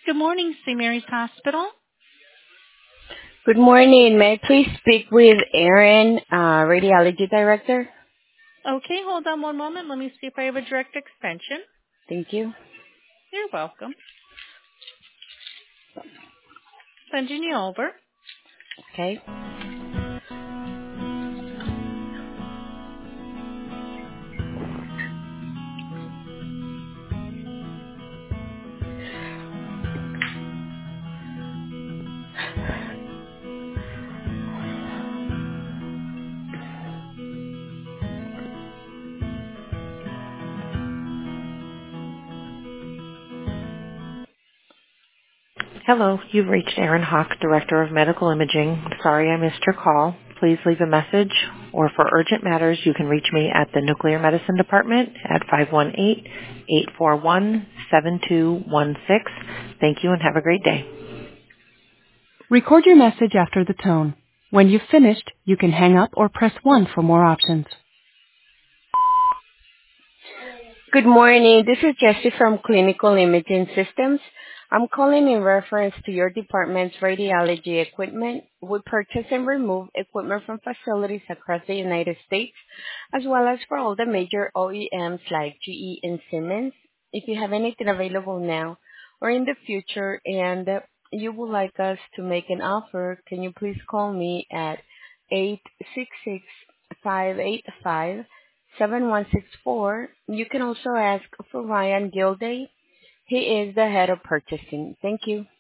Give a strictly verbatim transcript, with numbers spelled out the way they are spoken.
Good morning, Saint Mary's Hospital. Good morning. May I please speak with Aaron, uh, Radiology Director? Okay, hold on one moment. Let me see if I have a direct extension. Thank you. You're welcome. Sending you over. Okay. Hello, you've reached Erin Hawk, Director of Medical Imaging. Sorry I missed your call. Please leave a message, or for urgent matters, you can reach me at the Nuclear Medicine Department at five one eight, eight four one, seven two one six. Thank you and have a great day. Record your message after the tone. When you've finished, you can hang up or press one for more options. Good morning. This is Jessie from Clinical Imaging Systems. I'm calling in reference to your department's radiology equipment. We purchase and remove equipment from facilities across the United States, as well as for all the major O E Ms like G E and Siemens. If you have anything available now or in the future and uh, you would like us to make an offer, can you please call me at eight six six, five eight five, seven one six four. You can also ask for Ryan Gilday. He is the head of purchasing. Thank you.